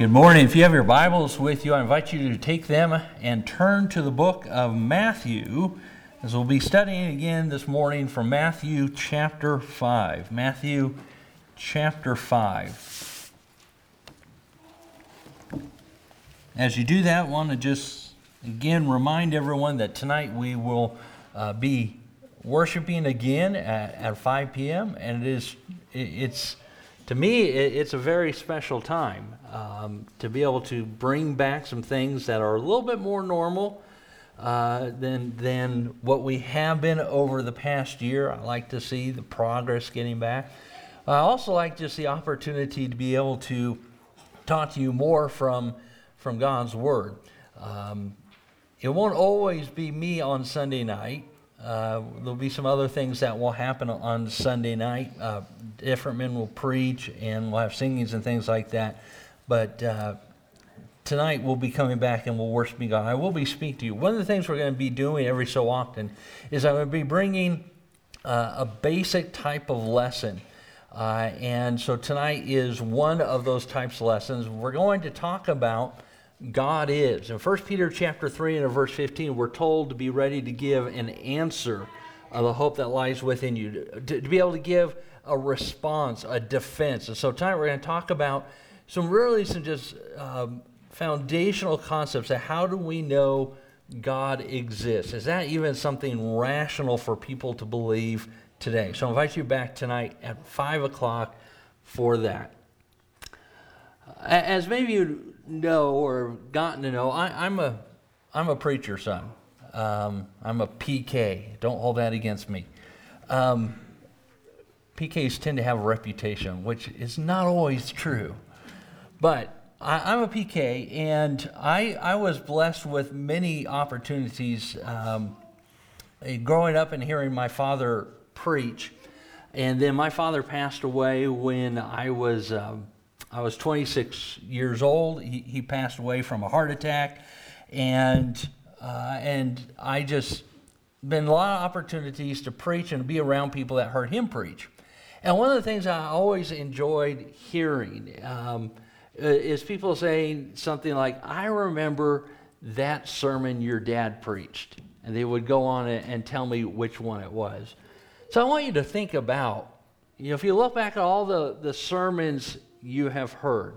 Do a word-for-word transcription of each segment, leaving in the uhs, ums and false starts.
Good morning. If you have your Bibles with you, I invite you to take them and turn to the book of Matthew, as we'll be studying again this morning from Matthew chapter five. Matthew chapter five. As you do that, I want to just again remind everyone that tonight we will uh, be worshiping again at, at five p.m. and it is it's to me it's a very special time. Um, to be able to bring back some things that are a little bit more normal uh, than than what we have been over the past year. I like to see the progress getting back. I also like just the opportunity to be able to talk to you more from from God's Word. Um, it won't always be me on Sunday night. Uh, there'll be some other things that will happen on Sunday night. Uh, different men will preach and we'll have singings and things like that. But uh, tonight we'll be coming back and we'll worship God. I will be speaking to you. One of the things we're going to be doing every so often is I'm going to be bringing uh, a basic type of lesson. Uh, and so tonight is one of those types of lessons. We're going to talk about God is. In First Peter chapter three and verse fifteen, we're told to be ready to give an answer of the hope that lies within you, to, to be able to give a response, a defense. And so tonight we're going to talk about some really some just um, foundational concepts of how do we know God exists? Is that even something rational for people to believe today? So I invite you back tonight at five o'clock for that. As maybe you know or gotten to know, I, I'm a I'm a preacher son. Um, I'm a P K. Don't hold that against me. Um, P Ks tend to have a reputation, which is not always true. But I, I'm a P K, and I I was blessed with many opportunities um, growing up and hearing my father preach. And then my father passed away when I was um, I was twenty-six years old. He, he passed away from a heart attack, and uh, and I just been a lot of opportunities to preach and be around people that heard him preach. And one of the things I always enjoyed hearing um, is people saying something like, "I remember that sermon your dad preached," and they would go on and tell me which one it was. So I want you to think about, you know, if you look back at all the, the sermons you have heard,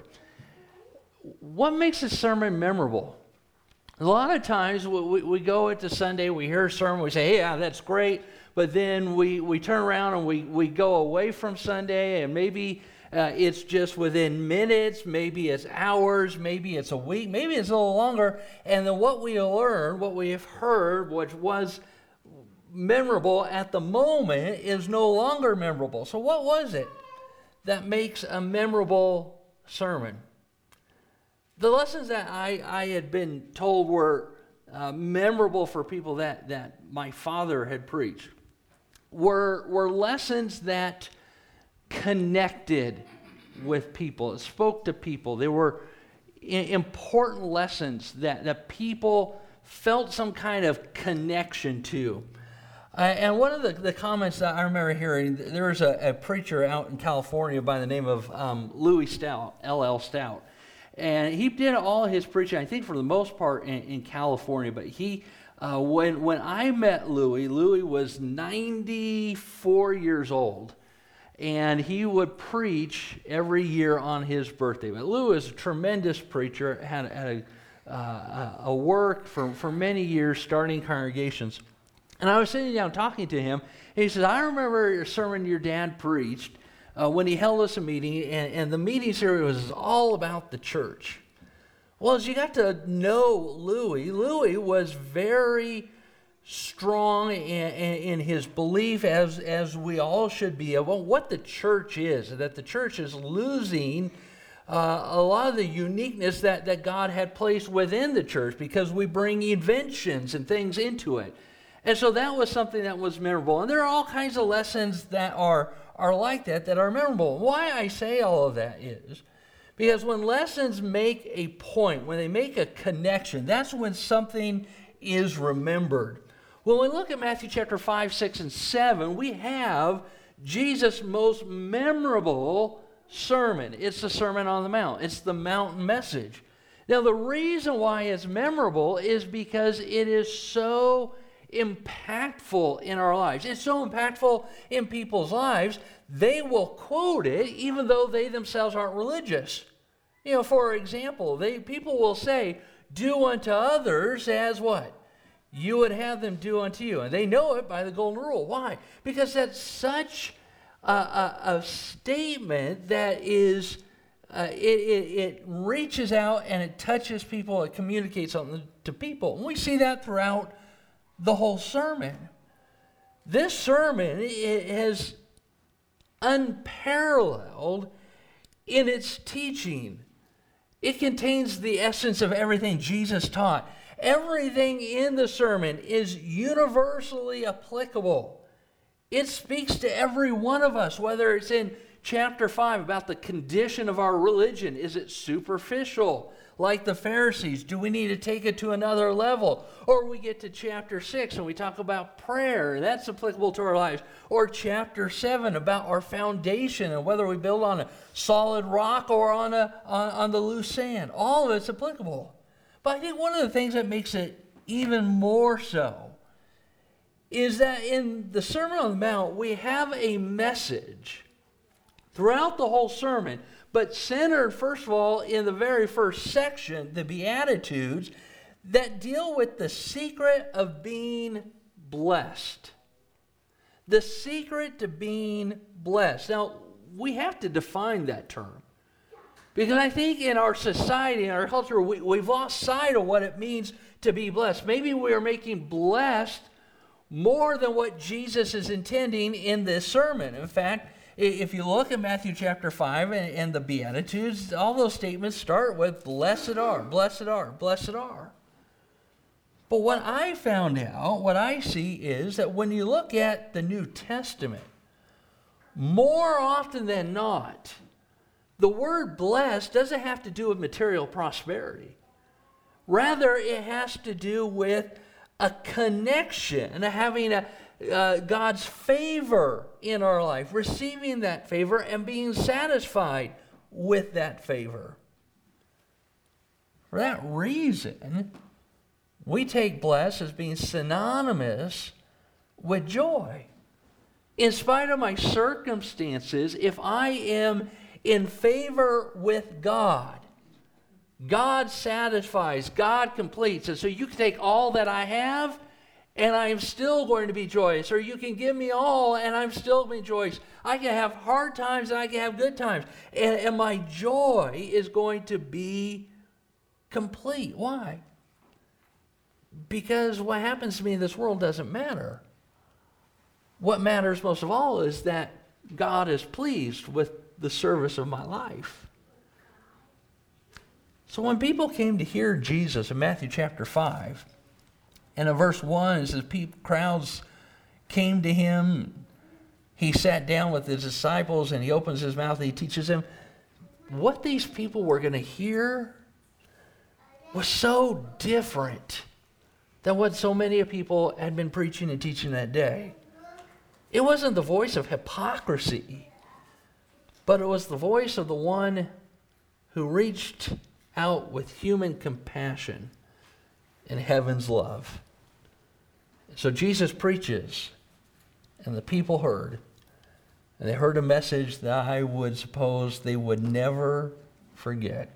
what makes a sermon memorable? A lot of times we, we, we go into Sunday, we hear a sermon, we say, hey, yeah, that's great, but then we, we turn around and we, we go away from Sunday, and maybe uh, it's just within minutes, maybe it's hours, maybe it's a week, maybe it's a little longer, and then what we learned, what we have heard, which was memorable at the moment, is no longer memorable. So what was it that makes a memorable sermon? The lessons that I, I had been told were uh, memorable for people that, that my father had preached were, were lessons that connected with people. It spoke to people. They were I- important lessons that, that people felt some kind of connection to. Uh, and one of the, the comments that I remember hearing, there was a, a preacher out in California by the name of um, Louis Stout, L L Stout. And he did all his preaching, I think for the most part, in, in California. But he, uh, when when I met Louis, Louis was ninety-four years old. And he would preach every year on his birthday. But Louis was a tremendous preacher, had, had a, uh, a work for, for many years starting congregations. And I was sitting down talking to him, and he says, I remember a sermon your dad preached uh, when he held us a meeting, and, and the meeting series was all about the church. Well, as you got to know Louis, Louis was very strong in, in, in his belief, as, as we all should be, about what the church is, that the church is losing uh, a lot of the uniqueness that, that God had placed within the church because we bring inventions and things into it. And so that was something that was memorable. And there are all kinds of lessons that are, are like that, that are memorable. Why I say all of that is because when lessons make a point, when they make a connection, that's when something is remembered. When we look at Matthew chapter five, six, and seven, we have Jesus' most memorable sermon. It's the Sermon on the Mount. It's the mountain message. Now, the reason why it's memorable is because it is so impactful in our lives. It's so impactful in people's lives, they will quote it even though they themselves aren't religious. You know, for example, they people will say, do unto others as what? You would have them do unto you. And they know it by the golden rule. Why? Because that's such a, a, a statement that is, uh, it, it, it reaches out and it touches people, it communicates something to people. And we see that throughout the whole sermon. This sermon is unparalleled in its teaching. It contains the essence of everything Jesus taught. Everything in the sermon is universally applicable. It speaks to every one of us, whether it's in chapter five about the condition of our religion. Is it superficial, like the Pharisees? Do we need to take it to another level? Or we get to chapter six and we talk about prayer, and that's applicable to our lives. Or chapter seven about our foundation and whether we build on a solid rock or on, a, on, on the loose sand. All of it's applicable. But I think one of the things that makes it even more so is that in the Sermon on the Mount, we have a message throughout the whole sermon, but centered, first of all, in the very first section, the Beatitudes, that deal with the secret of being blessed. The secret to being blessed. Now, we have to define that term. Because I think in our society, in our culture, we, we've lost sight of what it means to be blessed. Maybe we are making blessed more than what Jesus is intending in this sermon. In fact, if you look at Matthew chapter five and, and the Beatitudes, all those statements start with, blessed are, blessed are, blessed are. But what I found out, what I see is that when you look at the New Testament, more often than not, the word blessed doesn't have to do with material prosperity. Rather, it has to do with a connection, having a, uh, God's favor in our life, receiving that favor and being satisfied with that favor. For that reason, we take blessed as being synonymous with joy. In spite of my circumstances, if I am in favor with God, God satisfies, God completes. And so you can take all that I have and I am still going to be joyous. Or you can give me all and I'm still going to be joyous. I can have hard times and I can have good times. And, and my joy is going to be complete. Why? Because what happens to me in this world doesn't matter. What matters most of all is that God is pleased with the service of my life. So when people came to hear Jesus in Matthew chapter five, and in verse one it says, people, crowds came to him, he sat down with his disciples and he opens his mouth and he teaches them. What these people were going to hear was so different than what so many people had been preaching and teaching that day. It wasn't the voice of hypocrisy, but it was the voice of the one who reached out with human compassion and heaven's love. So Jesus preaches, and the people heard, and they heard a message that I would suppose they would never forget.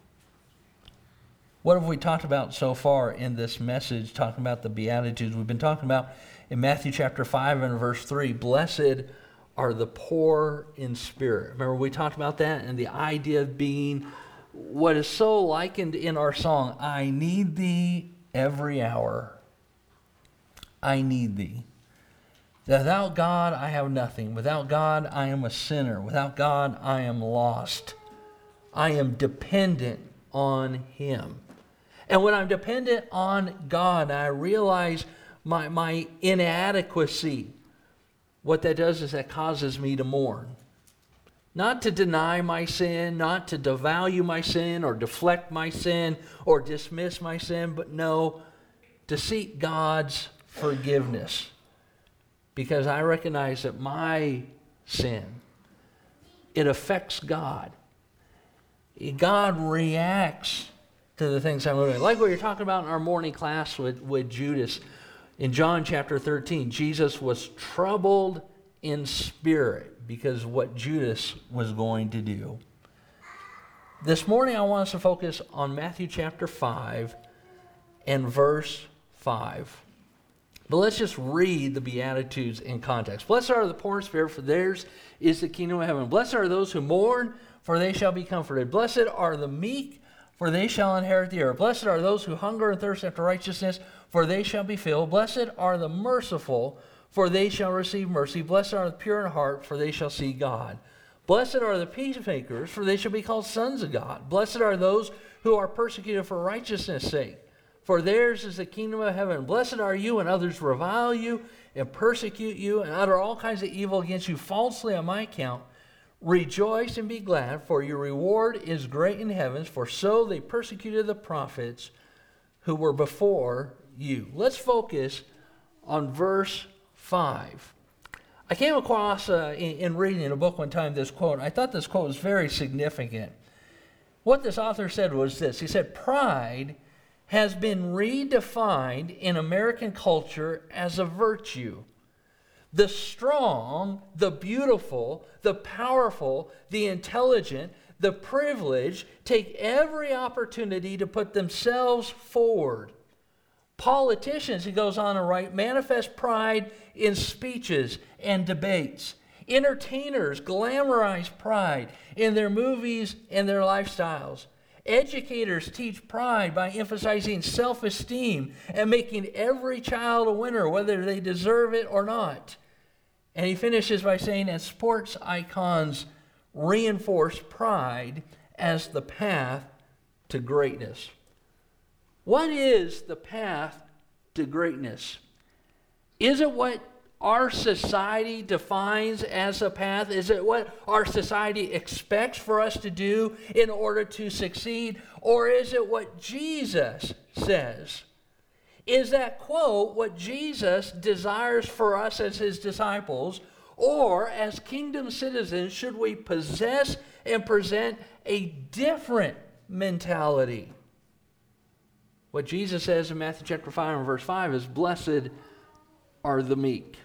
What have we talked about so far in this message, talking about the Beatitudes? We've been talking about in Matthew chapter five and verse three, blessed are the poor in spirit. Remember we talked about that and the idea of being what is so likened in our song, I need thee every hour. I need thee. Without God, I have nothing. Without God, I am a sinner. Without God, I am lost. I am dependent on him. And when I'm dependent on God, I realize my, my inadequacy. What that does is that causes me to mourn. Not to deny my sin, not to devalue my sin or deflect my sin or dismiss my sin, but no, to seek God's forgiveness. Because I recognize that my sin it affects God. God reacts to the things I'm doing. Like what you're talking about in our morning class with, with Judas. In John chapter thirteen, Jesus was troubled in spirit because of what Judas was going to do. This morning I want us to focus on Matthew chapter five and verse five. But let's just read the Beatitudes in context. Blessed are the poor in spirit, for theirs is the kingdom of heaven. Blessed are those who mourn, for they shall be comforted. Blessed are the meek, for they shall inherit the earth. Blessed are those who hunger and thirst after righteousness, for they shall be filled. Blessed are the merciful, for they shall receive mercy. Blessed are the pure in heart, for they shall see God. Blessed are the peacemakers, for they shall be called sons of God. Blessed are those who are persecuted for righteousness' sake, for theirs is the kingdom of heaven. Blessed are you when others revile you and persecute you and utter all kinds of evil against you falsely on my account. Rejoice and be glad, for your reward is great in heavens, for so they persecuted the prophets who were before you. Let's focus on verse five. I came across uh, in, in reading in a book one time this quote. I thought this quote was very significant. What this author said was this. He said, pride has been redefined in American culture as a virtue. The strong, the beautiful, the powerful, the intelligent, the privileged take every opportunity to put themselves forward. Politicians, he goes on to write, manifest pride in speeches and debates. Entertainers glamorize pride in their movies and their lifestyles. Educators teach pride by emphasizing self-esteem and making every child a winner, whether they deserve it or not. And he finishes by saying, and sports icons reinforce pride as the path to greatness. What is the path to greatness? Is it what our society defines as a path? Is it what our society expects for us to do in order to succeed? Or is it what Jesus says? Is that quote what Jesus desires for us as his disciples? Or as kingdom citizens, should we possess and present a different mentality? What Jesus says in Matthew chapter five and verse five is, blessed are the meek.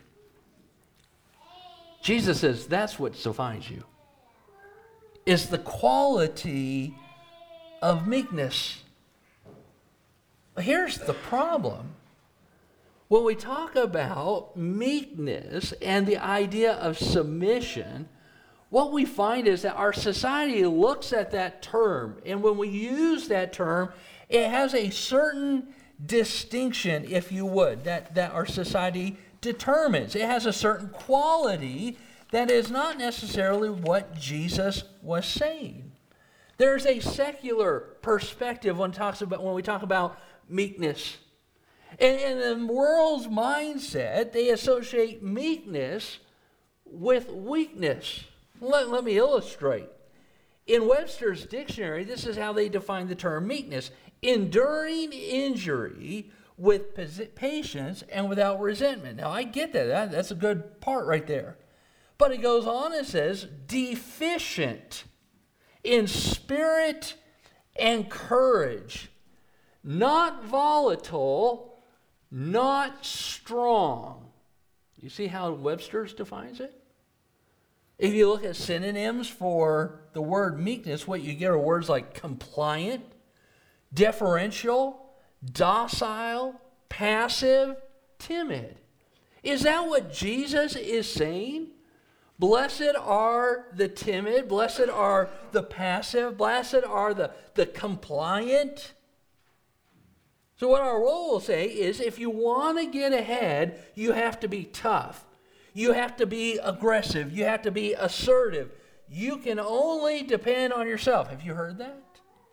Jesus says that's what defines you. It's the quality of meekness. Here's the problem. When we talk about meekness and the idea of submission, what we find is that our society looks at that term, and when we use that term, it has a certain distinction, if you would, that, that our society determines. It has a certain quality that is not necessarily what Jesus was saying. There's a secular perspective when, talks about, when we talk about meekness. And in the world's mindset, they associate meekness with weakness. Let, let me illustrate. In Webster's dictionary, this is how they define the term meekness: enduring injury with patience and without resentment. Now, I get that. that. That's a good part right there. But it goes on and says, deficient in spirit and courage, not volatile, not strong. You see how Webster's defines it? If you look at synonyms for the word meekness, what you get are words like compliant, deferential, docile, passive, timid. Is that what Jesus is saying? Blessed are the timid, blessed are the passive, blessed are the, the compliant. So what our role will say is, if you want to get ahead, you have to be tough. You have to be aggressive. You have to be assertive. You can only depend on yourself. Have you heard that?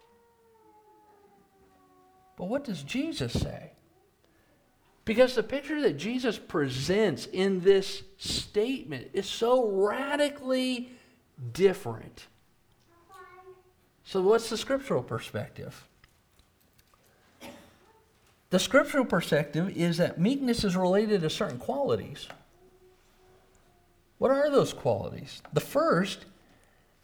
But what does Jesus say? Because the picture that Jesus presents in this statement is so radically different. So what's the scriptural perspective? The scriptural perspective is that meekness is related to certain qualities. What are those qualities? The first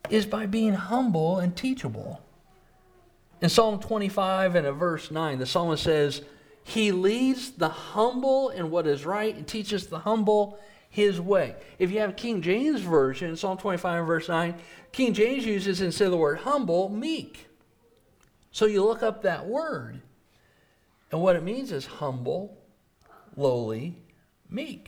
is by being humble and teachable. In Psalm twenty-five and at verse nine, the psalmist says, He leads the humble in what is right and teaches the humble His way. If you have King James Version, Psalm twenty-five and verse nine, King James uses, instead of the word humble, meek. So you look up that word, and what it means is humble, lowly, meek.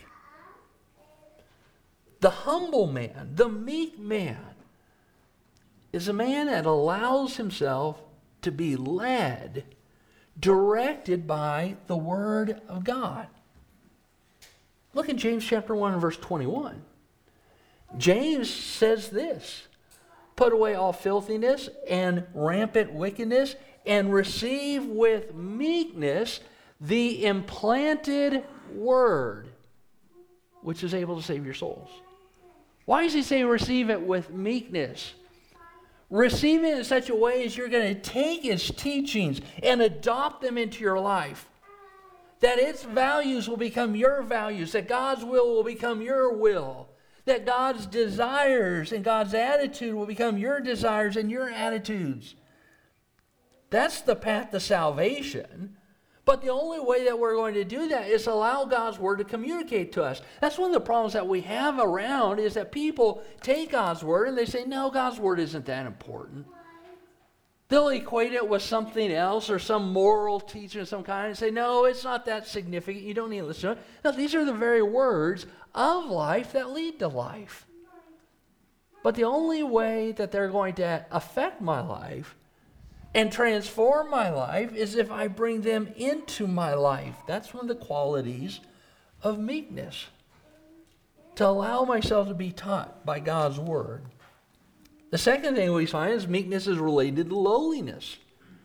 The humble man, the meek man, is a man that allows himself to be led, directed by the Word of God. Look at James chapter one and verse twenty-one. James says this, put away all filthiness and rampant wickedness, and receive with meekness the implanted word, which is able to save your souls. Why does he say receive it with meekness? Receive it in such a way as you're going to take its teachings and adopt them into your life. That its values will become your values, that God's will will become your will, that God's desires and God's attitude will become your desires and your attitudes. That's the path to salvation. But the only way that we're going to do that is allow God's Word to communicate to us. That's one of the problems that we have around, is that people take God's Word and they say, no, God's Word isn't that important. They'll equate it with something else or some moral teaching of some kind and say, no, it's not that significant. You don't need to listen to it. No, these are the very words of life that lead to life. But the only way that they're going to affect my life and transform my life is if I bring them into my life. That's one of the qualities of meekness. To allow myself to be taught by God's Word. The second thing we find is meekness is related to lowliness.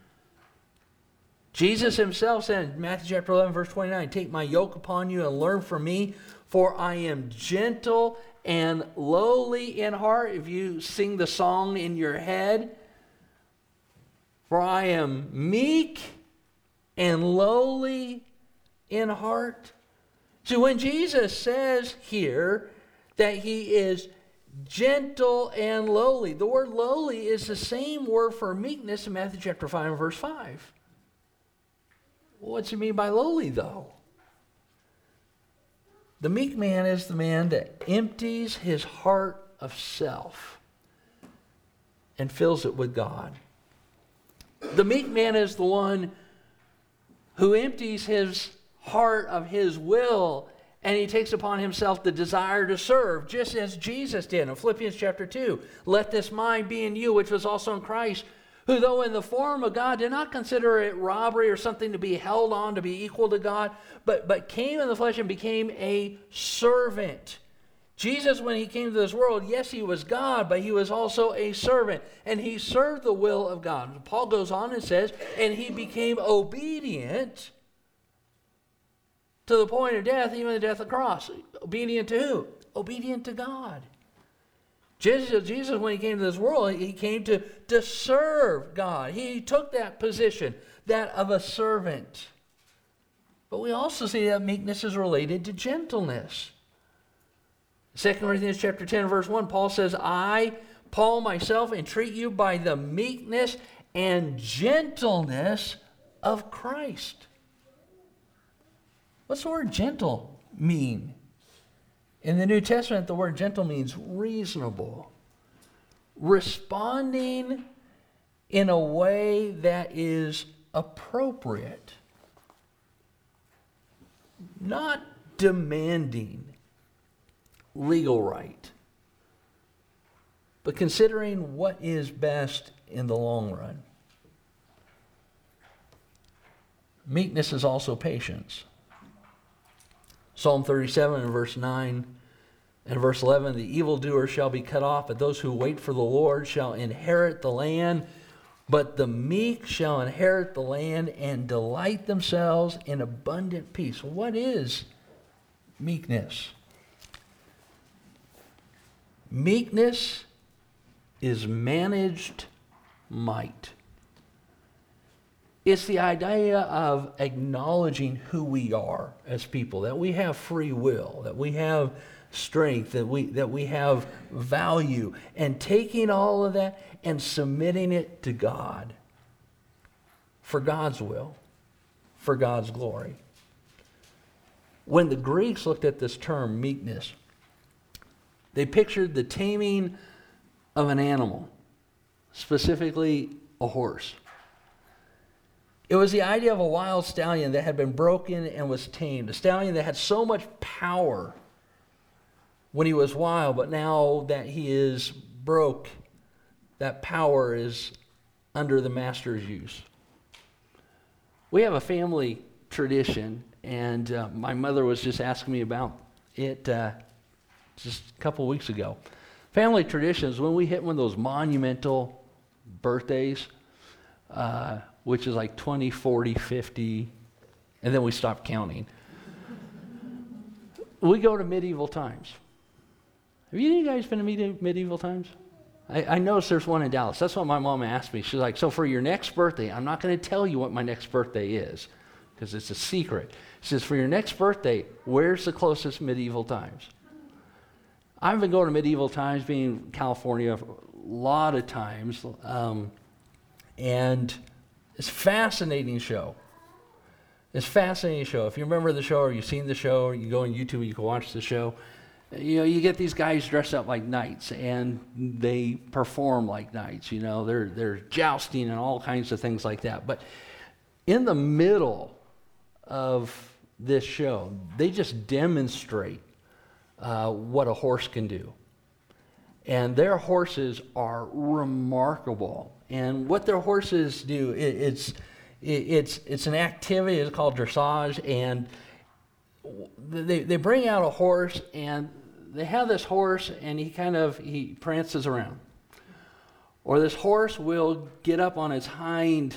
Jesus himself said in Matthew chapter eleven, verse twenty-nine, take my yoke upon you and learn from me, for I am gentle and lowly in heart. If you sing the song in your head, for I am meek and lowly in heart. So when Jesus says here that he is gentle and lowly, the word lowly is the same word for meekness in Matthew chapter five and verse five. What's he mean by lowly, though? The meek man is the man that empties his heart of self and fills it with God. The meek man is the one who empties his heart of his will and he takes upon himself the desire to serve, just as Jesus did in Philippians chapter two. Let this mind be in you, which was also in Christ, who though in the form of God did not consider it robbery or something to be held on to be equal to God, but, but came in the flesh and became a servant. Jesus, when he came to this world, yes, he was God, but he was also a servant, and he served the will of God. Paul goes on and says, and he became obedient to the point of death, even the death of the cross. Obedient to who? Obedient to God. Jesus, Jesus, when he came to this world, he came to, to serve God. He took that position, that of a servant. But we also see that meekness is related to gentleness. Second Corinthians chapter ten, verse one, Paul says, I, Paul, myself, entreat you by the meekness and gentleness of Christ. What's the word gentle mean? In the New Testament, the word gentle means reasonable. Responding in a way that is appropriate. Not demanding legal right, but considering what is best in the long run. Meekness is also patience. Psalm thirty-seven and verse nine and verse eleven, the evildoer shall be cut off, but those who wait for the Lord shall inherit the land. But the meek shall inherit the land and delight themselves in abundant peace. What is meekness? Meekness is managed might. It's the idea of acknowledging who we are as people, that we have free will, that we have strength, that we that we have value, and taking all of that and submitting it to God for God's will, for God's glory. When the Greeks looked at this term, meekness, they pictured the taming of an animal, specifically a horse. It was the idea of a wild stallion that had been broken and was tamed, a stallion that had so much power when he was wild, but now that he is broke, that power is under the master's use. We have a family tradition, and uh, my mother was just asking me about it uh, just a couple weeks ago. Family traditions, when we hit one of those monumental birthdays, uh, which is like twenty, forty, fifty, and then we stop counting. We go to medieval times. Have you guys been to medi- medieval times? I, I noticed there's one in Dallas. That's what my mom asked me. She's like, so for your next birthday, I'm not going to tell you what my next birthday is, because it's a secret. She says, for your next birthday, where's the closest medieval times? I've been going to medieval times, being in California a lot of times, um, and it's a fascinating show. It's a fascinating show. If you remember the show, or you've seen the show, or you go on YouTube and you can watch the show, you know, you get these guys dressed up like knights, and they perform like knights. You know, they're they're jousting and all kinds of things like that. But in the middle of this show, they just demonstrate uh, what a horse can do. And their horses are remarkable. And what their horses do, it, it's it, it's it's an activity. It's called dressage, and they they bring out a horse, and they have this horse, and he kind of he prances around. Or this horse will get up on its hind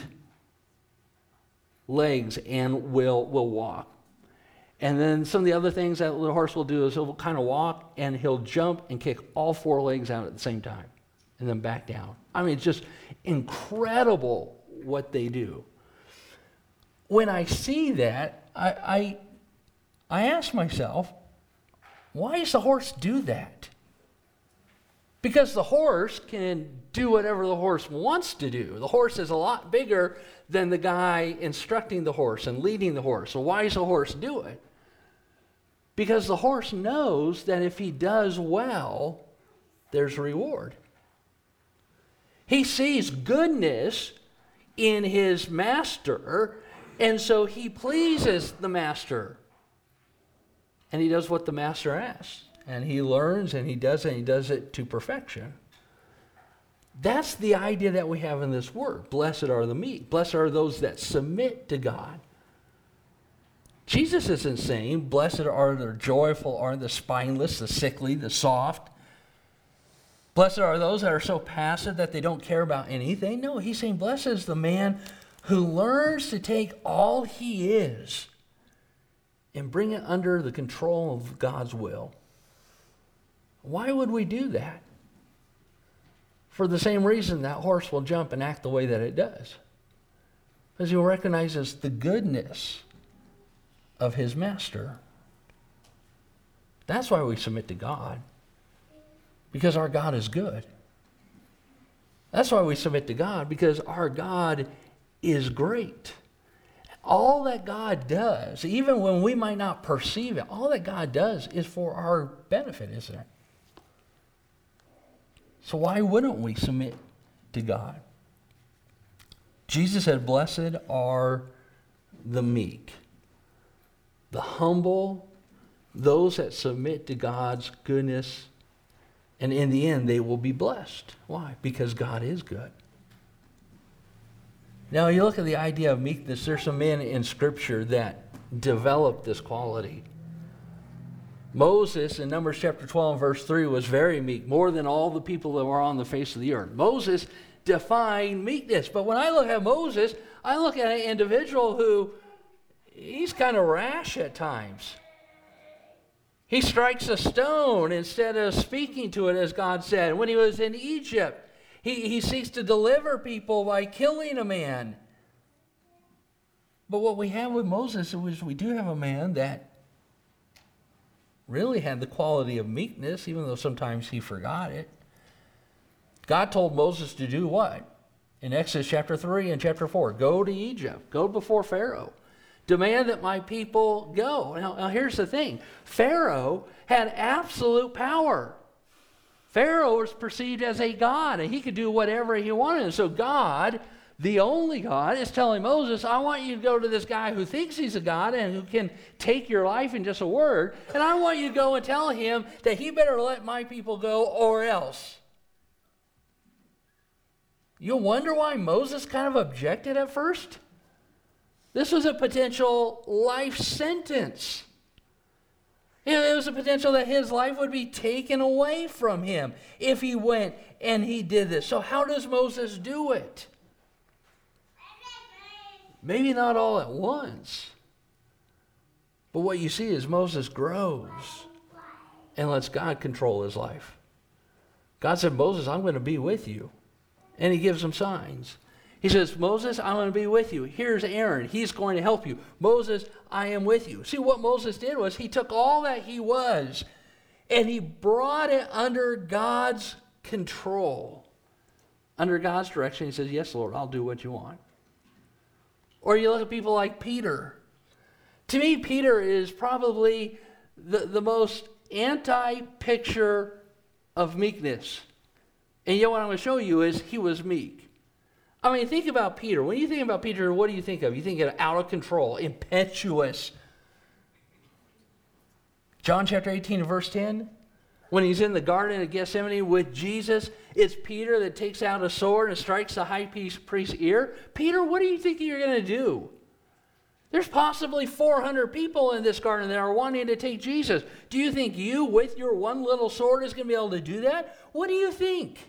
legs and will will walk. And then some of the other things that the horse will do is he'll kind of walk, and he'll jump and kick all four legs out at the same time, and then back down. I mean, it's just incredible what they do. When I see that, I I, I ask myself, why does the horse do that? Because the horse can do whatever the horse wants to do. The horse is a lot bigger than the guy instructing the horse and leading the horse. So why does the horse do it? Because the horse knows that if he does well, there's reward. He sees goodness in his master, and so he pleases the master. And he does what the master asks. And he learns, and he does it, and he does it to perfection. That's the idea that we have in this word. Blessed are the meek. Blessed are those that submit to God. Jesus isn't saying, blessed are the joyful, are the spineless, the sickly, the soft. Blessed are those that are so passive that they don't care about anything. No, he's saying, blessed is the man who learns to take all he is and bring it under the control of God's will. Why would we do that? For the same reason that horse will jump and act the way that it does. Because he recognizes the goodness of his master. That's why we submit to God. Because our God is good. That's why we submit to God, because our God is great. All that God does, even when we might not perceive it, all that God does is for our benefit, isn't it? So why wouldn't we submit to God? Jesus said, blessed are the meek, the humble, those that submit to God's goodness, and in the end they will be blessed. Why? Because God is good. Now you look at the idea of meekness, there's some men in Scripture that developed this quality. Moses in Numbers chapter twelve verse three was very meek, more than all the people that were on the face of the earth. Moses defined meekness. But when I look at Moses, I look at an individual who, he's kind of rash at times. He strikes a stone instead of speaking to it, as God said. When he was in Egypt, he, he seeks to deliver people by killing a man. But what we have with Moses is we do have a man that really had the quality of meekness, even though sometimes he forgot it. God told Moses to do what? In Exodus chapter three and chapter four, go to Egypt, go before Pharaoh. Demand that my people go. Now, now here's the thing. Pharaoh had absolute power. Pharaoh was perceived as a god, and he could do whatever he wanted. And so God, the only God, is telling Moses, I want you to go to this guy who thinks he's a god and who can take your life in just a word, and I want you to go and tell him that he better let my people go or else. You wonder why Moses kind of objected at first? This was a potential life sentence. You know, it was a potential that his life would be taken away from him if he went and he did this. So how does Moses do it? Maybe not all at once. But what you see is Moses grows and lets God control his life. God said, Moses, I'm going to be with you. And he gives him signs. He says, Moses, I'm going to be with you. Here's Aaron. He's going to help you. Moses, I am with you. See, what Moses did was he took all that he was and he brought it under God's control. Under God's direction. He says, yes, Lord, I'll do what you want. Or you look at people like Peter. To me, Peter is probably the, the most anti-picture of meekness. And yet what I'm going to show you is he was meek. I mean, think about Peter. When you think about Peter, what do you think of? You think of out of control, impetuous. John chapter eighteen and verse ten, when he's in the Garden of Gethsemane with Jesus, it's Peter that takes out a sword and strikes the high priest's ear. Peter, what do you think you're going to do? There's possibly four hundred people in this garden that are wanting to take Jesus. Do you think you, with your one little sword, is going to be able to do that? What do you think?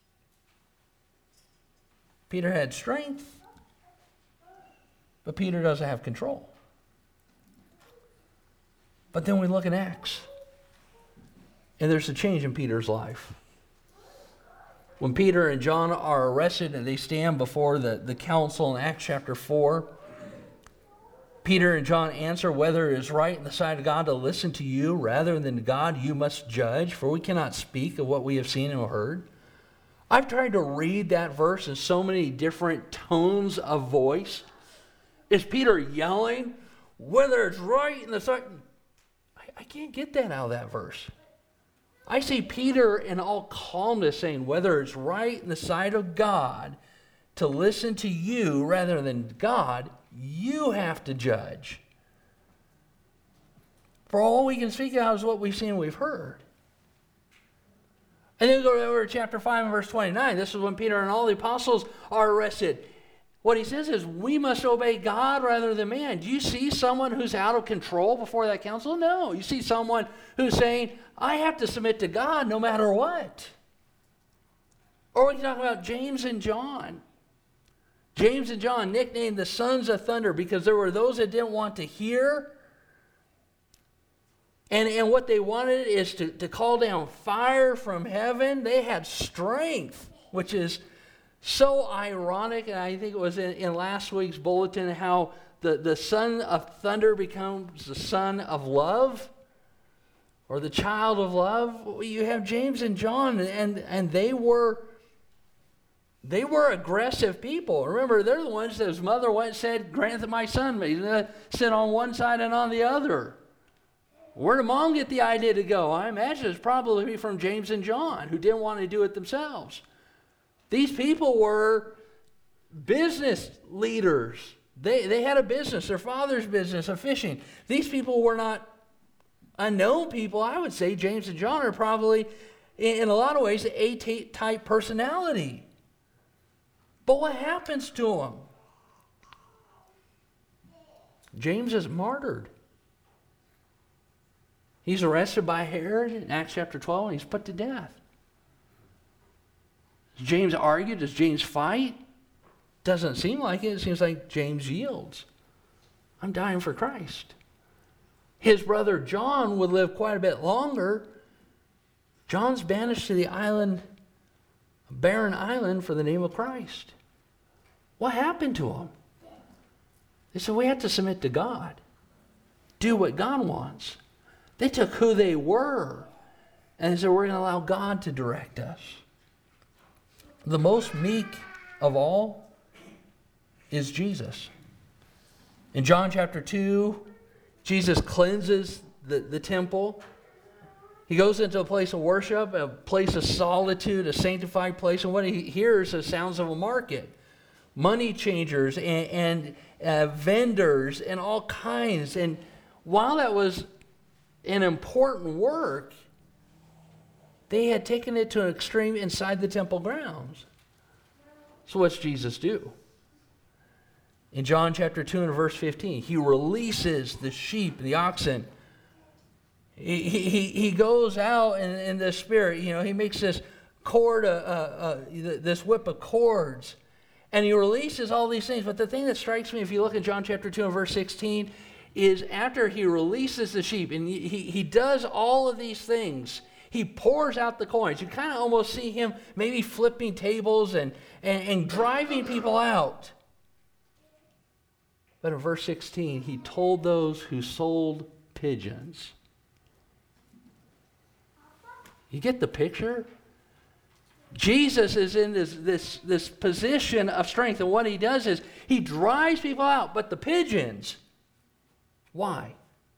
Peter had strength, but Peter doesn't have control. But then we look at Acts, and there's a change in Peter's life. When Peter and John are arrested and they stand before the, the council in Acts chapter four, Peter and John answer, whether it is right in the sight of God to listen to you rather than to God, you must judge, for we cannot speak of what we have seen and heard. I've tried to read that verse in so many different tones of voice. Is Peter yelling, whether it's right in the sight? I, I can't get that out of that verse. I see Peter in all calmness saying, whether it's right in the sight of God to listen to you rather than God, you have to judge. For all we can speak out is what we've seen and we've heard. And then we go over to chapter five and verse twenty-nine. This is when Peter and all the apostles are arrested. What he says is, we must obey God rather than man. Do you see someone who's out of control before that council? No. You see someone who's saying, I have to submit to God no matter what. Or we can talk about James and John. James and John, nicknamed the sons of thunder because there were those that didn't want to hear. And, and what they wanted is to, to call down fire from heaven. They had strength, which is so ironic. And I think it was in, in last week's bulletin how the, the son of thunder becomes the son of love, or the child of love. You have James and John, and, and they were they were aggressive people. Remember, they're the ones that his mother went and said, grant that my son may sit on one side and on the other. Where did mom get the idea to go? I imagine it's probably from James and John, who didn't want to do it themselves. These people were business leaders. They, they had a business, their father's business of fishing. These people were not unknown people. I would say James and John are probably, in, in a lot of ways, the A-type personality. But what happens to them? James is martyred. He's arrested by Herod in Acts chapter twelve, and he's put to death. Does James argue? Does James fight? Doesn't seem like it. It seems like James yields. I'm dying for Christ. His brother John would live quite a bit longer. John's banished to the island, a barren island, for the name of Christ. What happened to him? They said, we have to submit to God. Do what God wants. They took who they were and they said, we're going to allow God to direct us. The most meek of all is Jesus. In John chapter two, Jesus cleanses the, the temple. He goes into a place of worship, a place of solitude, a sanctified place, and what he hears is sounds of a market. Money changers and, and uh, vendors and all kinds. And while that was an important work, they had taken it to an extreme inside the temple grounds. So what's Jesus do? In John chapter two and verse fifteen, he releases the sheep, the oxen. He, he, he goes out in, in the spirit. You know, he makes this cord, uh, uh, uh, this whip of cords. And he releases all these things. But the thing that strikes me, if you look at John chapter two and verse sixteen, is after he releases the sheep, and he, he does all of these things, he pours out the coins. You kind of almost see him maybe flipping tables and, and, and driving people out. But in verse sixteen, he told those who sold pigeons. You get the picture? Jesus is in this, this, this position of strength, and what he does is he drives people out, but the pigeons, why?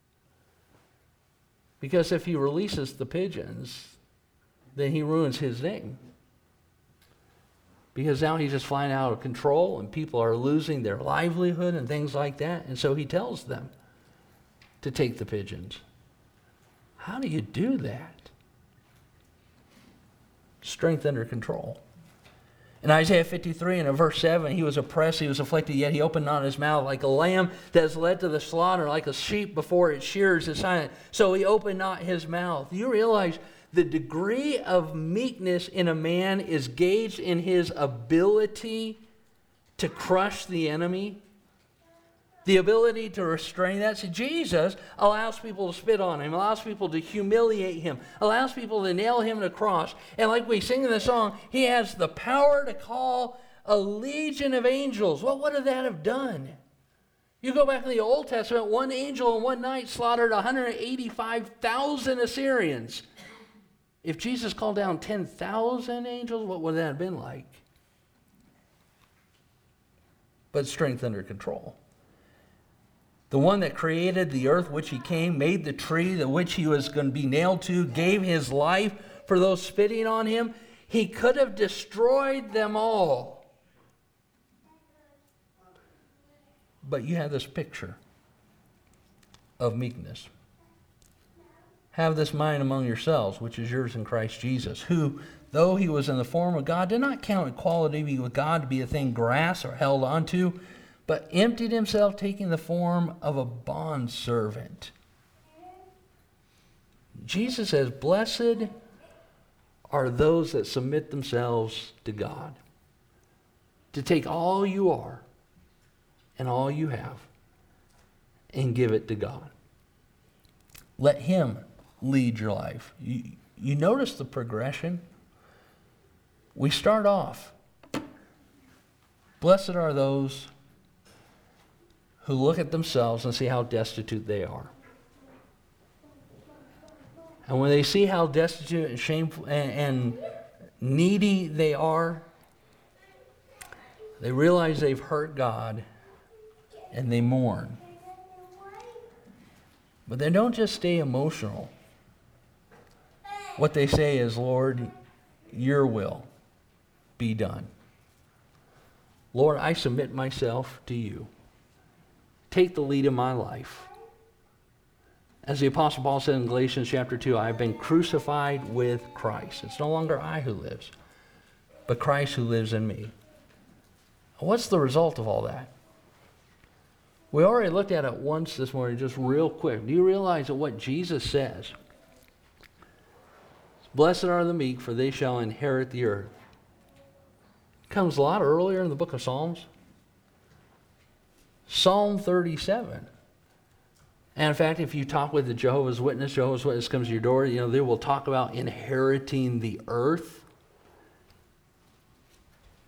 Because if he releases the pigeons, then he ruins his name. Because now he's just flying out of control, and people are losing their livelihood and things like that, and so he tells them to take the pigeons. How do you do that? Strength under control. In Isaiah fifty-three and in verse seven, he was oppressed, he was afflicted, yet he opened not his mouth. Like a lamb that is led to the slaughter, like a sheep before its shears is silent, so he opened not his mouth. You realize the degree of meekness in a man is gauged in his ability to crush the enemy. The ability to restrain that. See, Jesus allows people to spit on him, allows people to humiliate him, allows people to nail him to the cross. And like we sing in the song, he has the power to call a legion of angels. What would that have done? You go back in the Old Testament, one angel in one night slaughtered one hundred eighty-five thousand Assyrians. If Jesus called down ten thousand angels, what would that have been like? But strength under control. The one that created the earth which he came, made the tree that which he was going to be nailed to, gave his life for those spitting on him. He could have destroyed them all. But you have this picture of meekness. Have this mind among yourselves, which is yours in Christ Jesus, who, though he was in the form of God, did not count equality with God to be a thing grasped or held onto, but emptied himself, taking the form of a bondservant. Jesus says, blessed are those that submit themselves to God. To take all you are and all you have and give it to God. Let him lead your life. You, you notice the progression? We start off, blessed are those who look at themselves and see how destitute they are. And when they see how destitute and shameful and, and needy they are, they realize they've hurt God and they mourn. But they don't just stay emotional. What they say is, Lord, your will be done. Lord, I submit myself to you. Take the lead in my life. As the Apostle Paul said in Galatians chapter two, I have been crucified with Christ. It's no longer I who lives, but Christ who lives in me. What's the result of all that? We already looked at it once this morning, just real quick. Do you realize that what Jesus says? Blessed are the meek, for they shall inherit the earth. It comes a lot earlier in the book of Psalms. Psalm thirty-seven. And in fact, if you talk with the Jehovah's Witness, Jehovah's Witness comes to your door, you know, they will talk about inheriting the earth.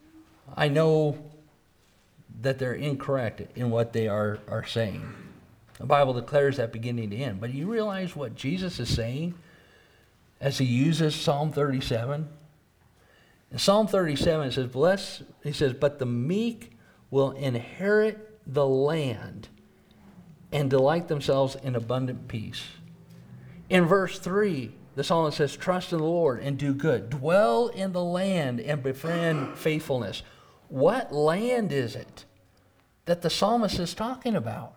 I know that they're incorrect in what they are, are saying. The Bible declares that beginning to end. But you realize what Jesus is saying as he uses Psalm thirty-seven? In Psalm thirty-seven, it says, Bless, he says, but the meek will inherit the land and delight themselves in abundant peace. In verse three, the psalmist says, trust in the Lord and do good. Dwell in the land and befriend faithfulness. What land is it that the psalmist is talking about?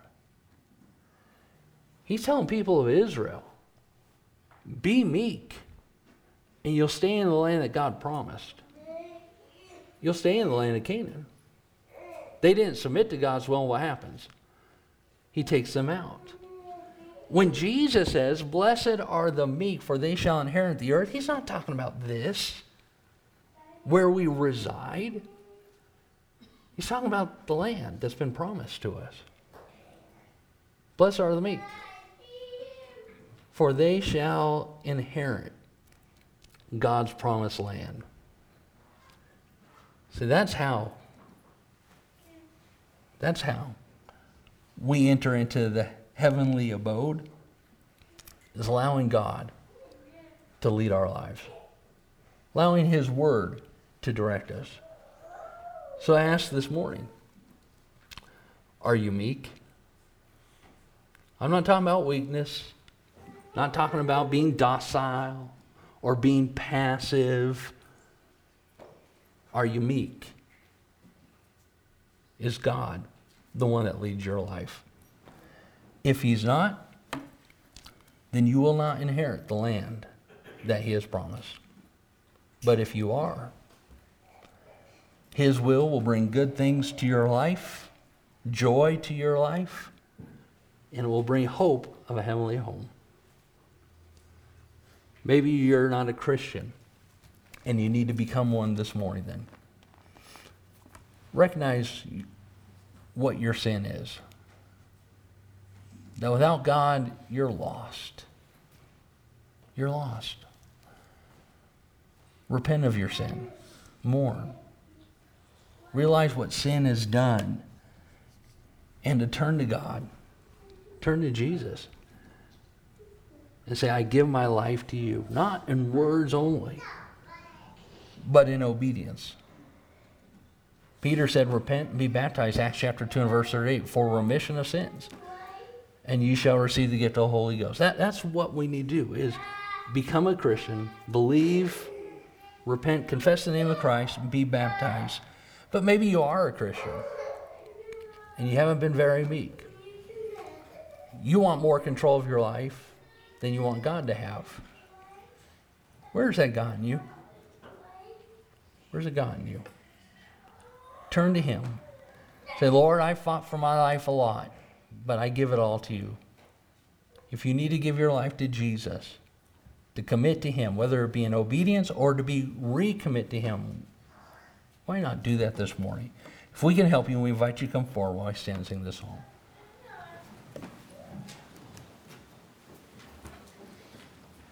He's telling people of Israel, be meek, and you'll stay in the land that God promised. You'll stay in the land of Canaan. They didn't submit to God's will, and what happens? He takes them out. When Jesus says, blessed are the meek, for they shall inherit the earth, he's not talking about this, where we reside. He's talking about the land that's been promised to us. Blessed are the meek, for they shall inherit God's promised land. See, that's how, that's how we enter into the heavenly abode, is allowing God to lead our lives, allowing his word to direct us. So I asked this morning, are you meek? I'm not talking about weakness, not talking about being docile or being passive. Are you meek? Is God the one that leads your life? If he's not, then you will not inherit the land that he has promised. But if you are, his will will bring good things to your life, joy to your life, and it will bring hope of a heavenly home. Maybe you're not a Christian and you need to become one this morning then. Recognize what your sin is. That without God, you're lost. You're lost. Repent of your sin. Mourn. Realize what sin has done. And to turn to God. Turn to Jesus. And say, I give my life to you. Not in words only, but in obedience. Peter said, repent and be baptized, Acts chapter two and verse thirty-eight, for remission of sins. And you shall receive the gift of the Holy Ghost. That, that's what we need to do, is become a Christian, believe, repent, confess the name of Christ, and be baptized. But maybe you are a Christian, and you haven't been very meek. You want more control of your life than you want God to have. Where's that God in you? Where's it God in you? Turn to him. Say, Lord, I fought for my life a lot, but I give it all to you. If you need to give your life to Jesus, to commit to him, whether it be in obedience or to be recommit to him, why not do that this morning? If we can help you, we invite you to come forward while I stand and sing this song.